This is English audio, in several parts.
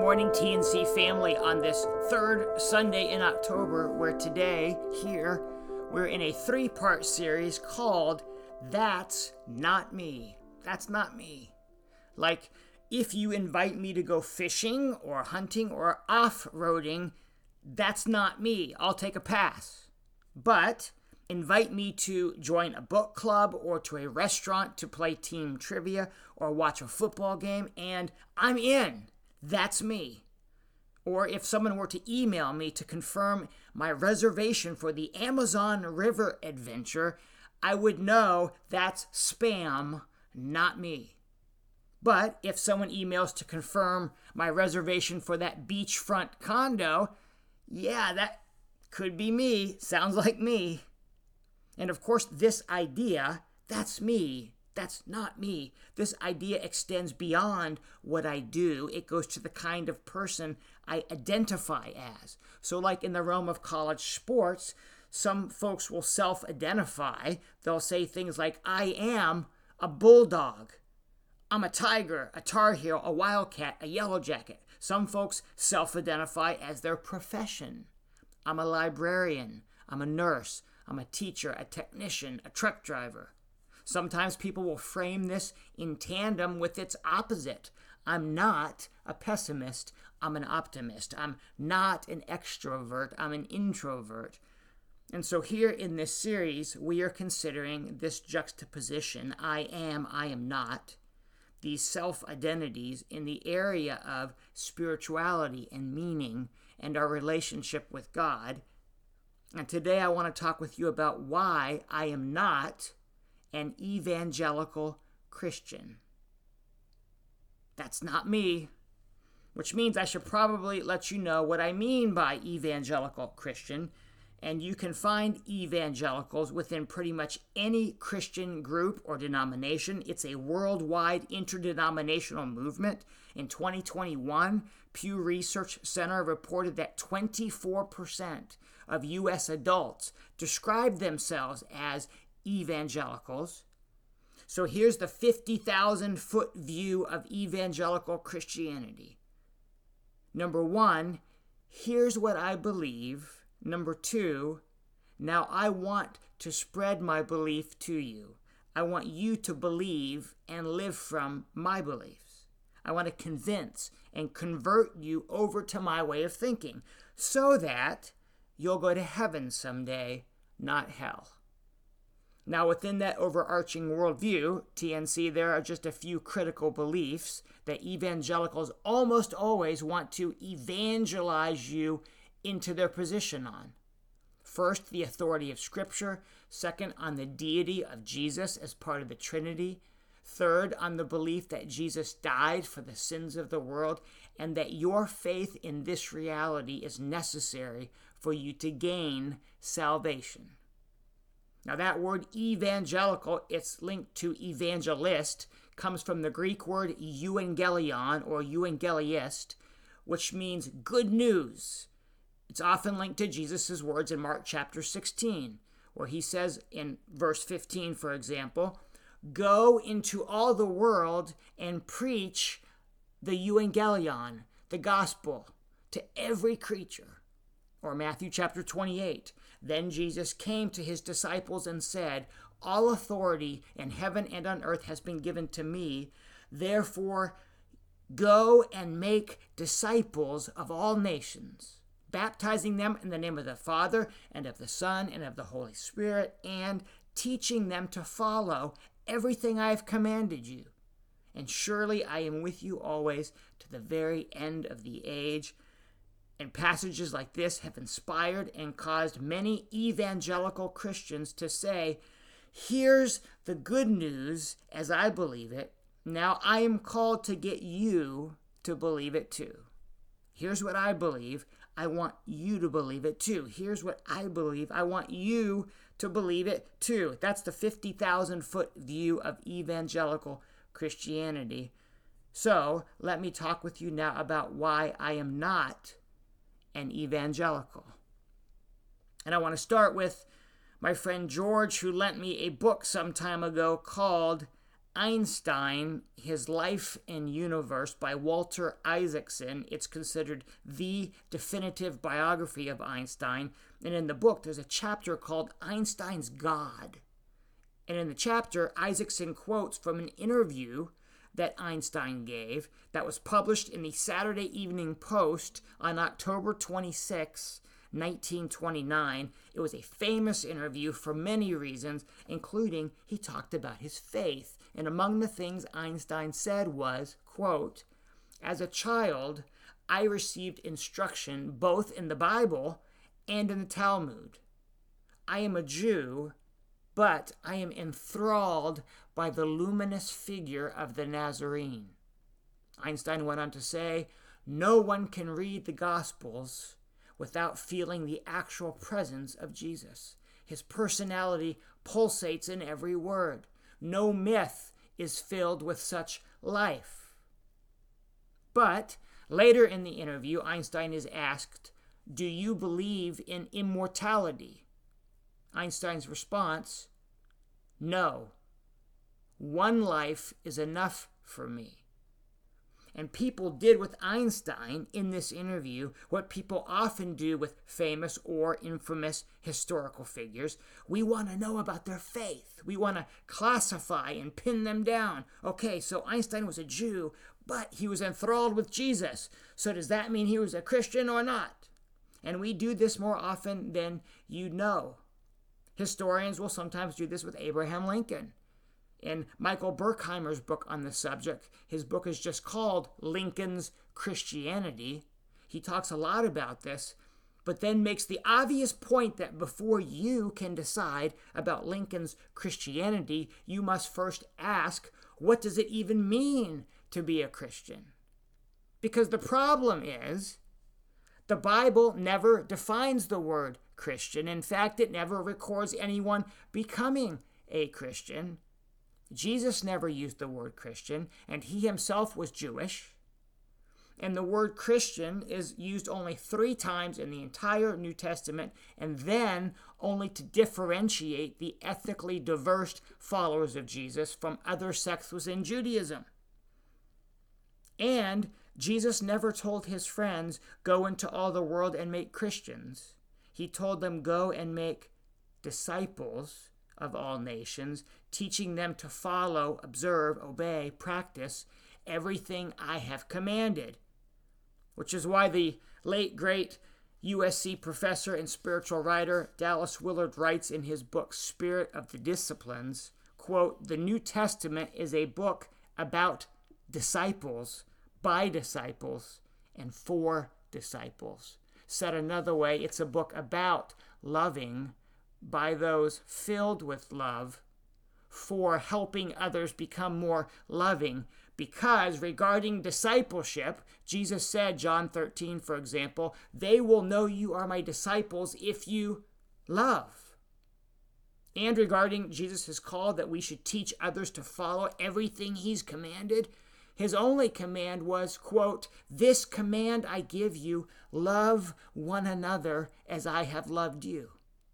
morning, TNC family, on this third Sunday in October, where today, here, we're in a three-part series called That's Not Me. That's Not Me. Like, if you invite me to go fishing or hunting or off-roading, that's not me. I'll take a pass. But invite me to join a book club or to a restaurant to play team trivia or watch a football game, and I'm in. That's me. Or if someone were to email me to confirm my reservation for the Amazon River adventure, I would know that's spam, not me. But if someone emails to confirm my reservation for that beachfront condo, yeah, that could be me. Sounds like me. And of course, this idea, that's me. That's not me. This idea extends beyond what I do. It goes to the kind of person I identify as. So like in the realm of college sports, some folks will self-identify. They'll say things like, I am a Bulldog. I'm a Tiger, a Tar Heel, a Wildcat, a Yellow Jacket. Some folks self-identify as their profession. I'm a librarian. I'm a nurse. I'm a teacher, a technician, a truck driver. Sometimes people will frame this in tandem with its opposite. I'm not a pessimist. I'm an optimist. I'm not an extrovert. I'm an introvert. And so here in this series, we are considering this juxtaposition, I am not, these self-identities in the area of spirituality and meaning and our relationship with God. And today I want to talk with you about why I am not an evangelical Christian. That's not me, which means I should probably let you know what I mean by evangelical Christian. And you can find evangelicals within pretty much any Christian group or denomination. It's a worldwide interdenominational movement. In 2021, Pew Research Center reported that 24% of U.S. adults describe themselves as evangelicals. So here's the 50,000-foot view of evangelical Christianity. Number one, here's what I believe. Number two, now I want to spread my belief to you. I want you to believe and live from my beliefs. I want to convince and convert you over to my way of thinking so that you'll go to heaven someday, not hell. Now, within that overarching worldview, TNC, there are just a few critical beliefs that evangelicals almost always want to evangelize you into their position on. First, the authority of Scripture. Second, on the deity of Jesus as part of the Trinity. Third, on the belief that Jesus died for the sins of the world and that your faith in this reality is necessary for you to gain salvation. Now that word evangelical, it's linked to evangelist, comes from the Greek word euangelion or euangeliist, which means good news. It's often linked to Jesus' words in Mark chapter 16, where he says in verse 15, for example, go into all the world and preach the euangelion, the gospel, to every creature. Or Matthew chapter 28, then Jesus came to his disciples and said, all authority in heaven and on earth has been given to me. Therefore, go and make disciples of all nations, baptizing them in the name of the Father and of the Son and of the Holy Spirit, and teaching them to follow everything I have commanded you. And surely I am with you always to the very end of the age. And passages like this have inspired and caused many evangelical Christians to say, here's the good news as I believe it. Now I am called to get you to believe it too. Here's what I believe. I want you to believe it too. Here's what I believe. I want you to believe it too. That's the 50,000-foot view of evangelical Christianity. So let me talk with you now about why I am not an evangelical. And I want to start with my friend George, who lent me a book some time ago called Einstein, His Life and Universe by Walter Isaacson. It's considered the definitive biography of Einstein. And in the book, there's a chapter called Einstein's God. And in the chapter, Isaacson quotes from an interview that Einstein gave that was published in the Saturday Evening Post on October 26, 1929. It was a famous interview for many reasons, including he talked about his faith. And among the things Einstein said was, quote, "As a child, I received instruction both in the Bible and in the Talmud. I am a Jew, but I am enthralled by the luminous figure of the Nazarene." Einstein went on to say, "No one can read the Gospels without feeling the actual presence of Jesus. His personality pulsates in every word. No myth is filled with such life." But later in the interview, Einstein is asked, "Do you believe in immortality?" Einstein's response, "No. One life is enough for me." And people did with Einstein in this interview what people often do with famous or infamous historical figures. We want to know about their faith. We want to classify and pin them down. Okay, so Einstein was a Jew, but he was enthralled with Jesus. So does that mean he was a Christian or not? And we do this more often than you know. Historians will sometimes do this with Abraham Lincoln. In Michael Berkheimer's book on the subject, his book is just called Lincoln's Christianity. He talks a lot about this, but then makes the obvious point that before you can decide about Lincoln's Christianity, you must first ask, what does it even mean to be a Christian? Because the problem is, the Bible never defines the word Christian. In fact, it never records anyone becoming a Christian. Jesus never used the word Christian, and he himself was Jewish. And the word Christian is used only 3 times in the entire New Testament, and then only to differentiate the ethnically diverse followers of Jesus from other sects within Judaism. And Jesus never told his friends, "Go into all the world and make Christians." He told them, "Go and make disciples of all nations, teaching them to follow, observe, obey, practice everything I have commanded." Which is why the late, great USC professor and spiritual writer Dallas Willard writes in his book, Spirit of the Disciplines, quote, "The New Testament is a book about disciples, by disciples, and for disciples." Said another way, it's a book about loving by those filled with love, for helping others become more loving. Because regarding discipleship, Jesus said, John 13, for example, "They will know you are my disciples if you love." And regarding Jesus' call that we should teach others to follow everything he's commanded, his only command was, quote, "This command I give you, love one another as I have loved you."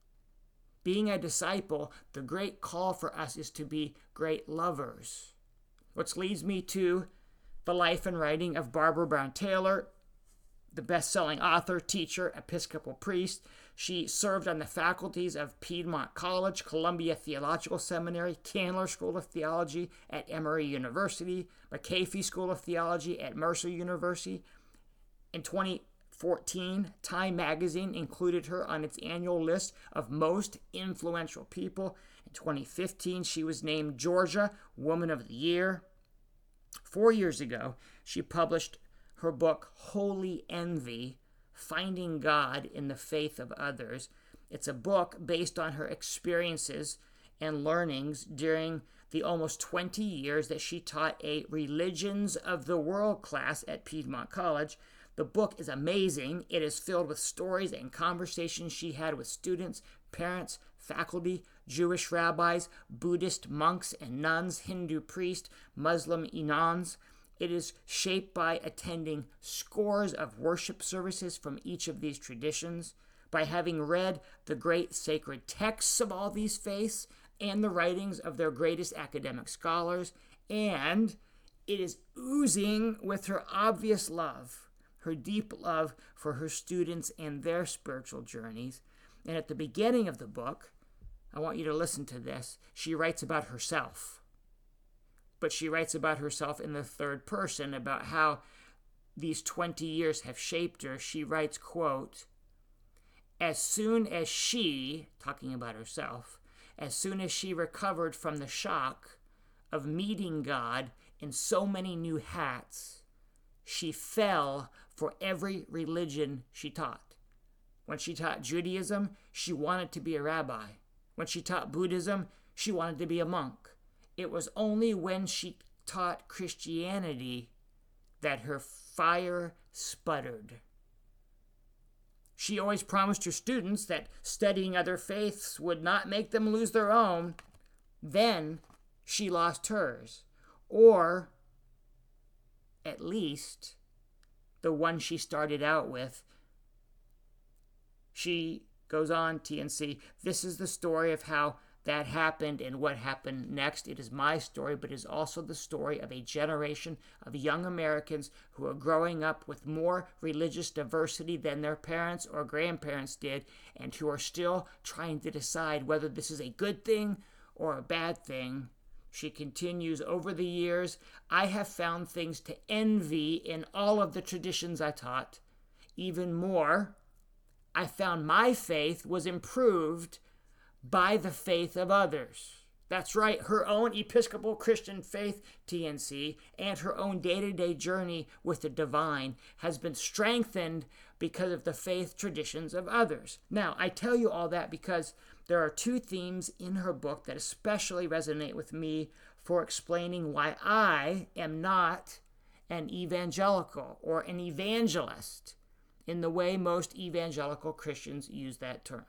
Being a disciple, the great call for us is to be great lovers. Which leads me to the life and writing of Barbara Brown Taylor, the best-selling author, teacher, Episcopal priest. She served on the faculties of Piedmont College, Columbia Theological Seminary, Candler School of Theology at Emory University, McAfee School of Theology at Mercer University. In 2014, Time magazine included her on its annual list of most influential people. In 2015, she was named Georgia Woman of the Year. 4 years ago, she published her book, Holy Envy, Finding God in the Faith of Others. It's a book based on her experiences and learnings during the almost 20 years that she taught a Religions of the World class at Piedmont College. The book is amazing. It is filled with stories and conversations she had with students, parents, faculty, Jewish rabbis, Buddhist monks and nuns, Hindu priests, Muslim imams. It is shaped by attending scores of worship services from each of these traditions, by having read the great sacred texts of all these faiths and the writings of their greatest academic scholars, and it is oozing with her obvious love, her deep love for her students and their spiritual journeys. And at the beginning of the book, I want you to listen to this, she writes about herself. But she writes about herself in the third person, about how these 20 years have shaped her. She writes, quote, as soon as she, talking about herself, as soon as she recovered from the shock of meeting God in so many new hats, she fell for every religion she taught. When she taught Judaism, she wanted to be a rabbi. When she taught Buddhism, she wanted to be a monk. It was only when she taught Christianity that her fire sputtered. She always promised her students that studying other faiths would not make them lose their own. Then she lost hers, or at least the one she started out with. She goes on, TNC, this is the story of how that happened and what happened next. It is my story, but it is also the story of a generation of young Americans who are growing up with more religious diversity than their parents or grandparents did, and who are still trying to decide whether this is a good thing or a bad thing. She continues, over the years, I have found things to envy in all of the traditions I taught. Even more, I found my faith was improved by the faith of others. That's right, her own Episcopal Christian faith, TNC, and her own day-to-day journey with the divine has been strengthened because of the faith traditions of others. Now, I tell you all that because there are two themes in her book that especially resonate with me for explaining why I am not an evangelical or an evangelist in the way most evangelical Christians use that term.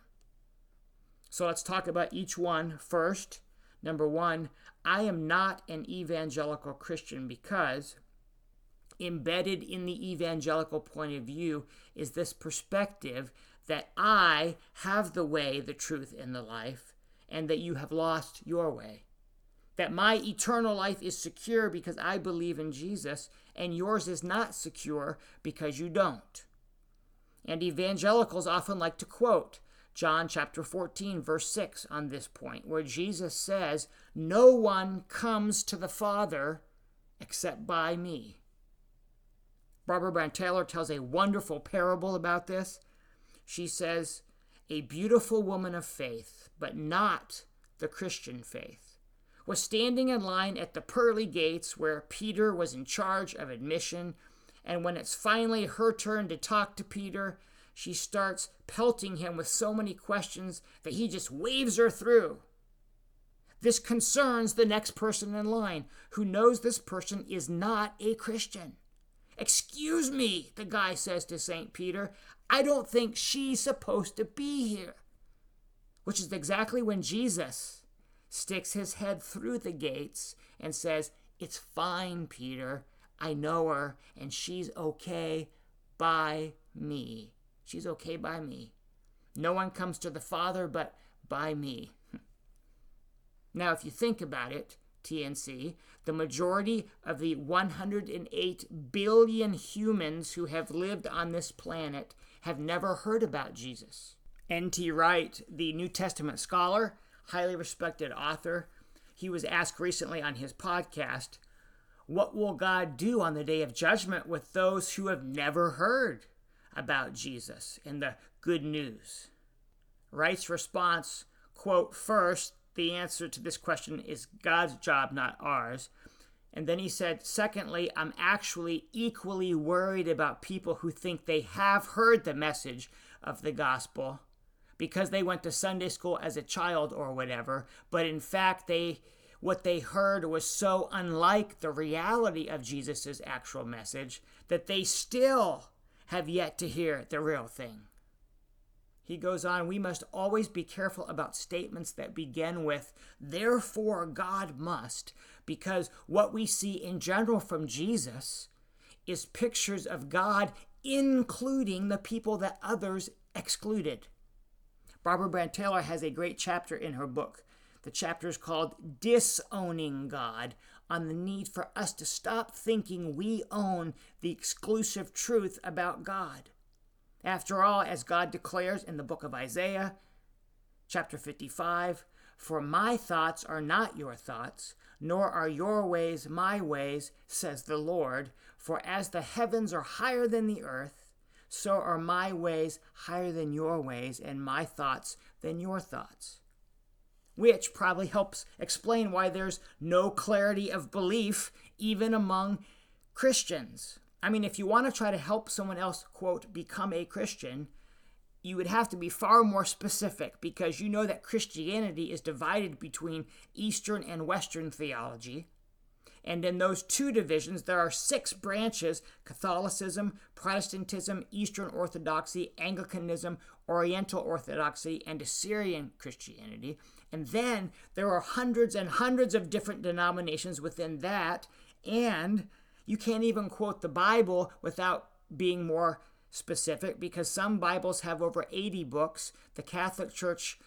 So let's talk about each one first. Number one, I am not an evangelical Christian because embedded in the evangelical point of view is this perspective that I have the way, the truth, and the life, and that you have lost your way. That my eternal life is secure because I believe in Jesus, and yours is not secure because you don't. And evangelicals often like to quote John chapter 14, verse 6 on this point, where Jesus says, no one comes to the Father except by me. Barbara Brown Taylor tells a wonderful parable about this. She says, a beautiful woman of faith, but not the Christian faith, was standing in line at the pearly gates where Peter was in charge of admission, and when it's finally her turn to talk to Peter, she starts pelting him with so many questions that he just waves her through. This concerns the next person in line, who knows this person is not a Christian. Excuse me, the guy says to St. Peter, I don't think she's supposed to be here. Which is exactly when Jesus sticks his head through the gates and says, it's fine, Peter. I know her, and she's okay by me. She's okay by me. No one comes to the Father but by me. Now, if you think about it, TNC, the majority of the 108 billion humans who have lived on this planet have never heard about Jesus. N.T. Wright, the New Testament scholar, highly respected author, he was asked recently on his podcast, what will God do on the day of judgment with those who have never heard about Jesus and the good news? Wright's response, quote, first, the answer to this question is God's job, not ours. And then he said, secondly, I'm actually equally worried about people who think they have heard the message of the gospel because they went to Sunday school as a child or whatever, but in fact, what they heard was so unlike the reality of Jesus' actual message that they still have yet to hear the real thing. He goes on, we must always be careful about statements that begin with, therefore God must, because what we see in general from Jesus is pictures of God including the people that others excluded. Barbara Brown Taylor has a great chapter in her book. The chapter is called Disowning God, on the need for us to stop thinking we own the exclusive truth about God. After all, as God declares in the book of Isaiah, chapter 55, "For my thoughts are not your thoughts, nor are your ways my ways, says the Lord. For as the heavens are higher than the earth, so are my ways higher than your ways, and my thoughts than your thoughts." Which probably helps explain why there's no clarity of belief even among Christians. I mean, if you want to try to help someone else, quote, become a Christian, you would have to be far more specific, because you know that Christianity is divided between Eastern and Western theology. And in those two divisions, there are 6 branches: Catholicism, Protestantism, Eastern Orthodoxy, Anglicanism, Oriental Orthodoxy, and Assyrian Christianity. And then there are hundreds and hundreds of different denominations within that, and you can't even quote the Bible without being more specific, because some Bibles have over 80 books, the Catholic Church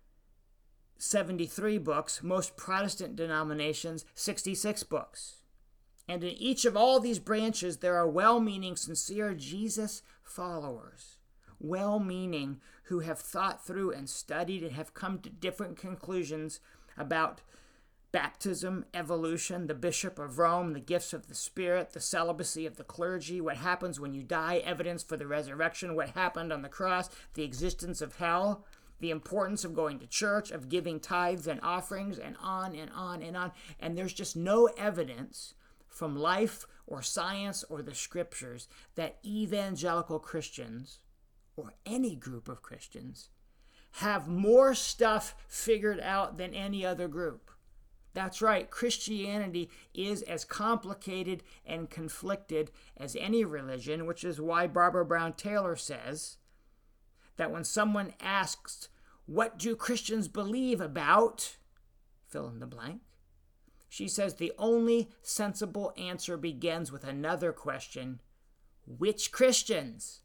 73 books, most Protestant denominations 66 books. And in each of all these branches, there are well-meaning, sincere Jesus followers, well-meaning, who have thought through and studied and have come to different conclusions about baptism, evolution, the Bishop of Rome, the gifts of the Spirit, the celibacy of the clergy, what happens when you die, evidence for the resurrection, what happened on the cross, the existence of hell, the importance of going to church, of giving tithes and offerings, and on and on and on. And there's just no evidence from life or science or the scriptures that evangelical Christians, or any group of Christians, have more stuff figured out than any other group. That's right, Christianity is as complicated and conflicted as any religion, which is why Barbara Brown Taylor says that when someone asks, "What do Christians believe about?" fill in the blank, she says the only sensible answer begins with another question: which Christians?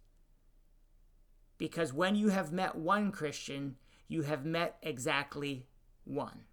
Because when you have met one Christian, you have met exactly one.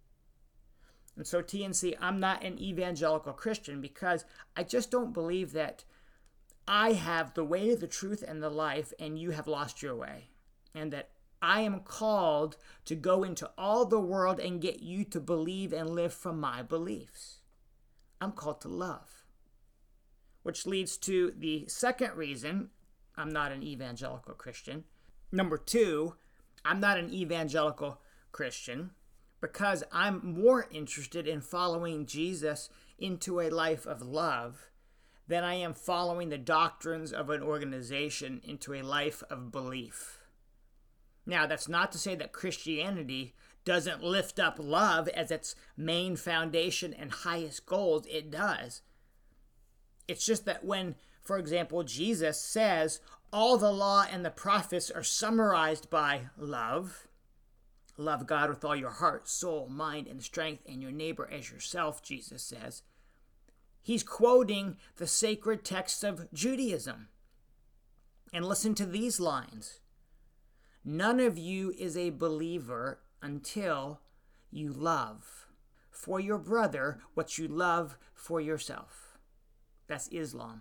And so, TNC, I'm not an evangelical Christian because I just don't believe that I have the way, the truth, and the life, and you have lost your way. And that I am called to go into all the world and get you to believe and live from my beliefs. I'm called to love. Which leads to the second reason I'm not an evangelical Christian. Number 2, I'm not an evangelical Christian because I'm more interested in following Jesus into a life of love than I am following the doctrines of an organization into a life of belief. Now, that's not to say that Christianity doesn't lift up love as its main foundation and highest goals. It does. It's just that when, for example, Jesus says all the law and the prophets are summarized by love, love God with all your heart, soul, mind, and strength, and your neighbor as yourself, Jesus says, he's quoting the sacred texts of Judaism. And listen to these lines: "None of you is a believer until you love for your brother what you love for yourself." That's Islam.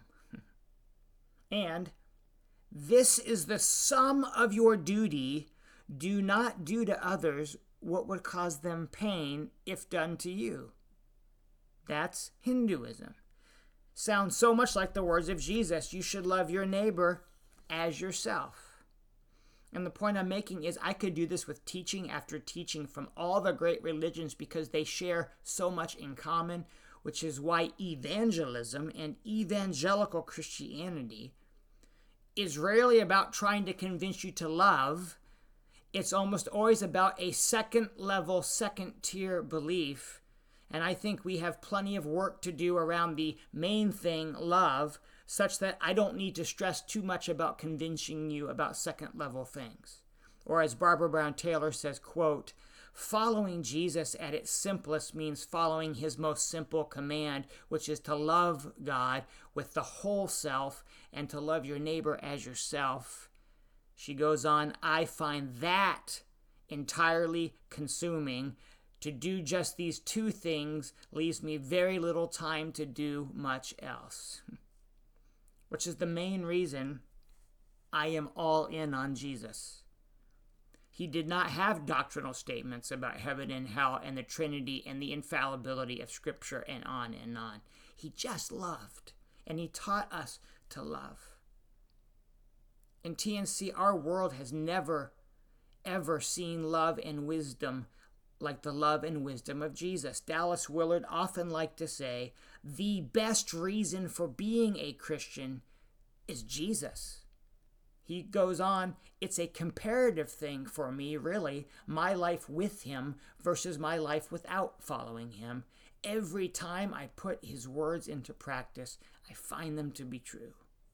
And this is the sum of your duty. Do not do to others what would cause them pain if done to you. That's Hinduism. Sounds so much like the words of Jesus. You should love your neighbor as yourself. And the point I'm making is I could do this with teaching after teaching from all the great religions because they share so much in common, which is why evangelism and evangelical Christianity is rarely about trying to convince you to love. It's almost always about a second level, second tier belief. And I think we have plenty of work to do around the main thing, love, such that I don't need to stress too much about convincing you about second level things. Or as Barbara Brown Taylor says, quote, "Following Jesus at its simplest means following his most simple command, which is to love God with the whole self and to love your neighbor as yourself." She goes on, "I find that entirely consuming to do just these two things leaves me very little time to do much else. Which is the main reason I am all in on Jesus. He did not have doctrinal statements about heaven and hell and the Trinity and the infallibility of Scripture and on and on. He just loved, and he taught us to love. In TNC, our world has never, ever seen love and wisdom like the love and wisdom of Jesus. Dallas Willard often liked to say, the best reason for being a Christian is Jesus. He goes on, it's a comparative thing for me, really, my life with him versus my life without following him. Every time I put his words into practice, I find them to be true.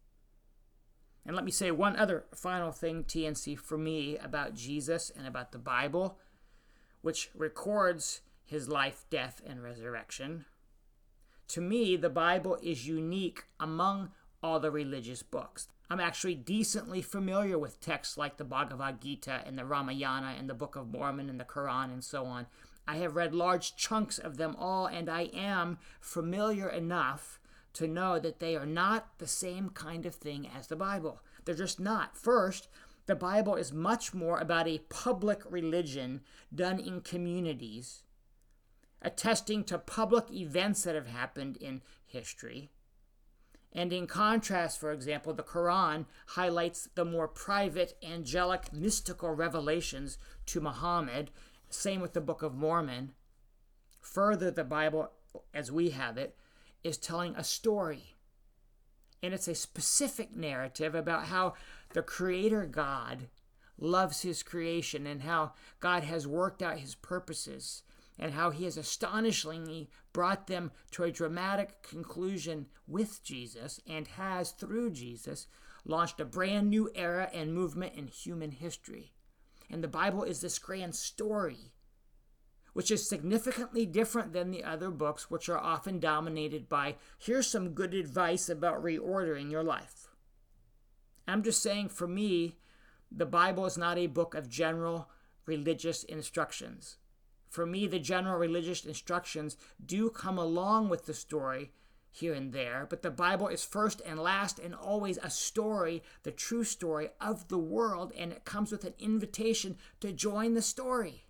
And let me say one other final thing, TNC, for me about Jesus and about the Bible, which records his life, death, and resurrection. To me, the Bible is unique among all the religious books. I'm actually decently familiar with texts like the Bhagavad Gita and the Ramayana and the Book of Mormon and the Quran and so on. I have read large chunks of them all, and I am familiar enough to know that they are not the same kind of thing as the Bible. They're just not. First, the Bible is much more about a public religion done in communities, attesting to public events that have happened in history. And in contrast, for example, the Quran highlights the more private, angelic, mystical revelations to Muhammad. Same with the Book of Mormon. Further, the Bible, as we have it, is telling a story. And it's a specific narrative about how the Creator God loves his creation and how God has worked out his purposes and how he has astonishingly brought them to a dramatic conclusion with Jesus and has, through Jesus, launched a brand new era and movement in human history. And the Bible is this grand story, which is significantly different than the other books, which are often dominated by, here's some good advice about reordering your life. I'm just saying, for me, the Bible is not a book of general religious instructions. For me, the general religious instructions do come along with the story here and there, but the Bible is first and last and always a story, the true story of the world, and it comes with an invitation to join the story.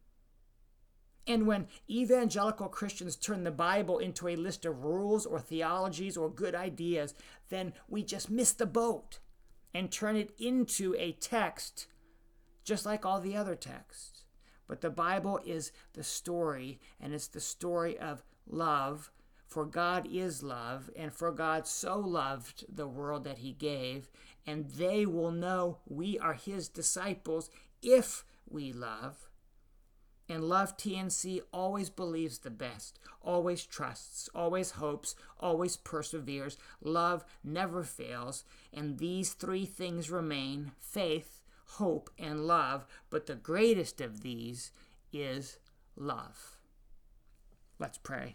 And when evangelical Christians turn the Bible into a list of rules or theologies or good ideas, then we just miss the boat and turn it into a text just like all the other texts. But the Bible is the story, and it's the story of love, for God is love, and for God so loved the world that he gave, and they will know we are his disciples if we love. And Love TNC always believes the best, always trusts, always hopes, always perseveres. Love never fails, and these three things remain: faith, hope, and love, but the greatest of these is love. Let's pray.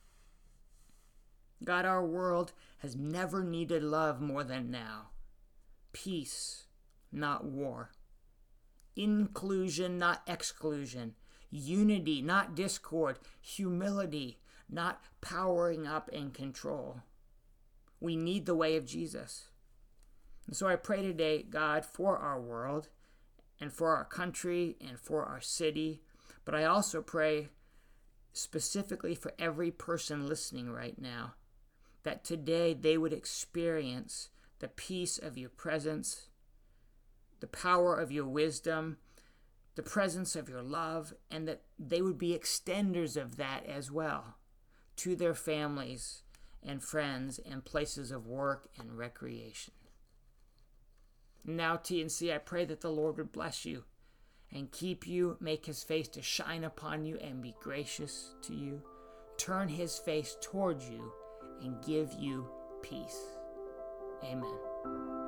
God, our world has never needed love more than now. Peace, not war. Inclusion, not exclusion. Unity, not discord. Humility, not powering up and control. We need the way of Jesus. And so I pray today, God, for our world and for our country and for our city. But I also pray specifically for every person listening right now, that today they would experience the peace of your presence, the power of your wisdom, the presence of your love, and that they would be extenders of that as well to their families and friends and places of work and recreation. Now, TNC, I pray that the Lord would bless you and keep you, make his face to shine upon you and be gracious to you, turn his face towards you and give you peace. Amen.